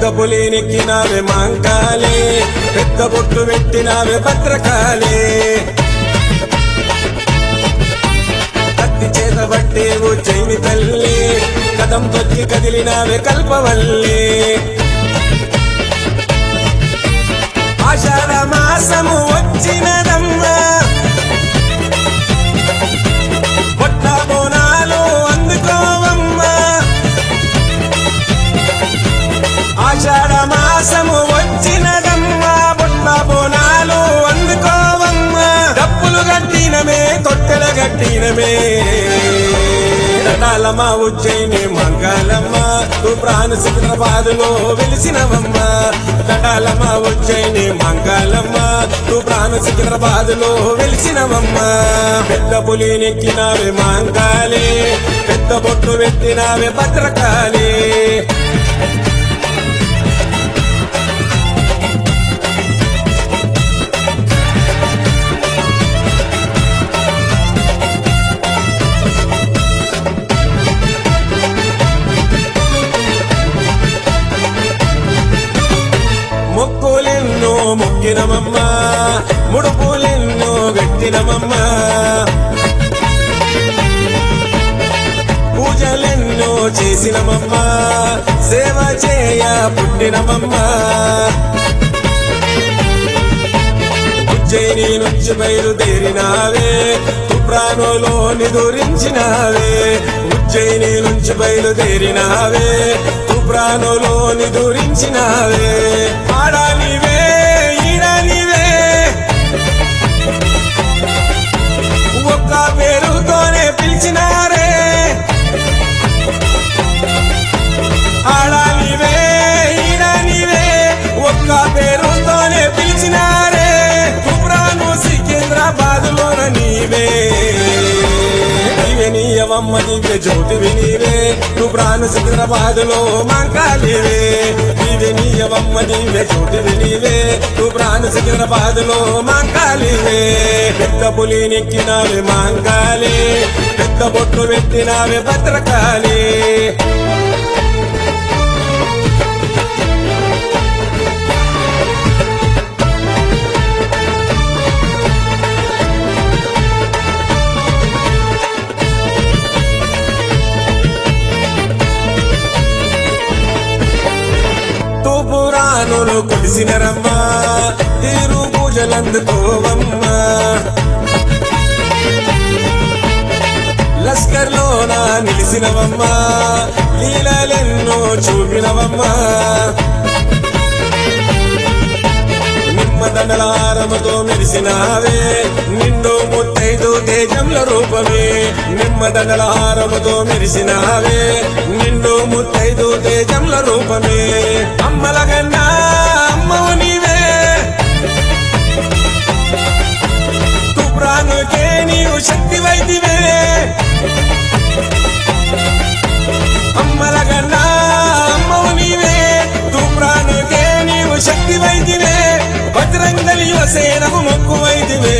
పులి నెక్కినావే మాంకాళి, పెద్ద బొట్టు పెట్టినావే భద్రకాళి. కత్తి చేత బట్టి ఉజ్జయిని తల్లి, కదం తొక్కి కదిలినావే కల్పవల్లి. ఆషాఢ మాసము వచ్చినదమ్మా, పొట్ట బోనాలు అందుకోవమ్మా. ఆషాఢ మాసము వచ్చినదమ్మా, పొట్ట బోనాలు అందుకోవమ్మా. డప్పులు గట్టినమే తొట్టెల గట్టినమే, దండాలమ్మ ఉజ్జయిని మంగళమ్మ, తూప్రాన్ సికింద్రాబాదులో వెలిసినవమ్మ. దండాలమ్మ ఉజ్జయిని మంగళమ్మ, తూప్రాన్ సికింద్రాబాదులో వెలిసినవమ్మ. పెద్ద పులి నెక్కినావే మాంకాళి, పెద్ద బొట్టు పెట్టినావే భద్రకాళి. మొక్కులెన్నో మొక్కినమమ్మా, ముడుపులెన్నో గట్టినమమ్మా. పూజలెన్నో చేసినమమ్మా, సేవ చేయ పుట్టినమమ్మా. ఉజ్జయిని నుంచి బయలుదేరినావే, తూప్రానులో నిదురించినావే. ఉజ్జయిని నుంచి బయలుదేరినావే, తూప్రానులో నిదురించినావే. ఆడానివే ఈడానివే, ఒక్క పేరుతోనే పిలిచినారే. ఆడానివే ఈడానివే, ఒక్క పేరుతోనే పిలిచినారే. తూప్రాను సికింద్రాబాదులోన నీవే, నీయవమ్మ దివ్య జ్యోతివి నీవే. తూప్రాన్ సికింద్రాబాదులో మాంకాళివే, నీవే నీయవమ్మ దివ్య జ్యోతివి నీవే. తూప్రాన్ సికింద్రాబాదులో మాంకాళివే. పెద్ద పులి నెక్కినావే మాంకాళి, పెద్ద బొట్టు పెట్టినావే భద్రకాళి. తూపురానులు కొలిసినరమ్మా, తీరు పూజలందుకోవమ్మా. లస్కర్లోన నిలిసినవమ్మా, లీలలెన్నో చూపినవమ్మా. నిమ్మదండలారముతో మెరిసినావే, నిండు ముత్తైదు తేజంల రూపమే. నిమ్మదండలారముతో మెరిసినావే, నిండు ముత్తైదు తేజంల రూపమే. అమ్మలగన్నా అమ్మవు నీవే, తూప్రానుకే నీవు శక్తి వైదివే. అమ్మలగన్నా అమ్మవు నీవే, తూప్రానుకే నీవు శక్తి వైదివే. బజరంగలి యువసేనకు మొక్కు వైదివే.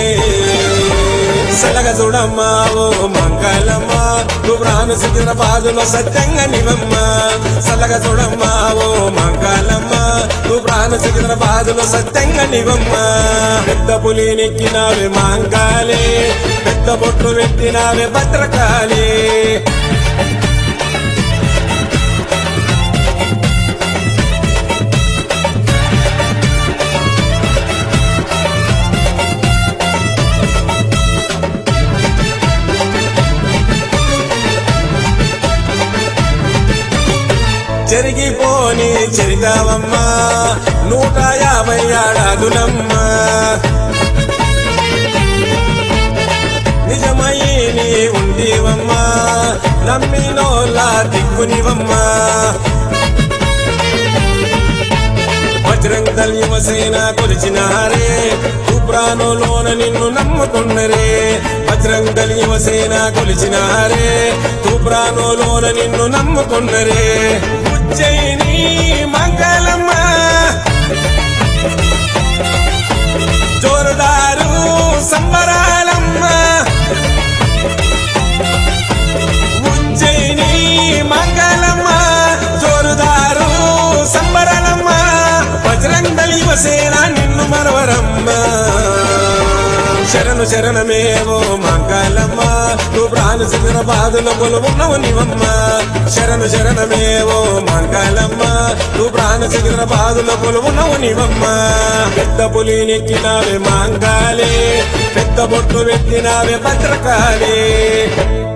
సలగ చూడమ్మా ఓ మంగళమ్మ, తూప్రాన్ సికింద్రాబాదులో సత్యంగా నివమ్మ. సలగ చూడమ్మా ఓ మంగళమ్మ, తూప్రాన్ సికింద్రాబాదులో సత్యంగా నివమ్మ. పెద్ద పులి నెక్కినావే మాంకాళి, పెద్ద బొట్టు పెట్టినావే భద్రకాళి. జరిగిపోని చరితావమ్మా, 150 ఏడాదులమ్మా. నిజమై నీ ఉండివమ్మా, నమ్మినోలా దిక్కునివమ్మా. బజరంగ దళ యువసేన కొలిచినారే, తూప్రానులోన నిన్ను నమ్ముకున్నరే. బజరంగ దళ యువసేన కొలిచినారే, తూప్రానులోన నిన్ను నమ్ముకున్నరే. ఉజ్జయిని మంగళమ్మ, జోరుదారు సంబరాలమ్మ. ఉజ్జయిని మంగళమ్మ, జోరుదారు సంబరాలమ్మ. శరణు శరణమేవో మాంకాలమ్మ నువ్వు ప్రాణ సికింద్రాబాదులో కొలువున్నావు నీవమ్మ శరణు శరణమేవో మాంకాలమ్మ నువ్వు ప్రాణ సికింద్రాబాదులో కొలువున్నావు నీవమ్మ పెద్ద పులి నెక్కినావే మాంకాలే పెద్ద బొట్టు పెట్టినావే భద్రకాళి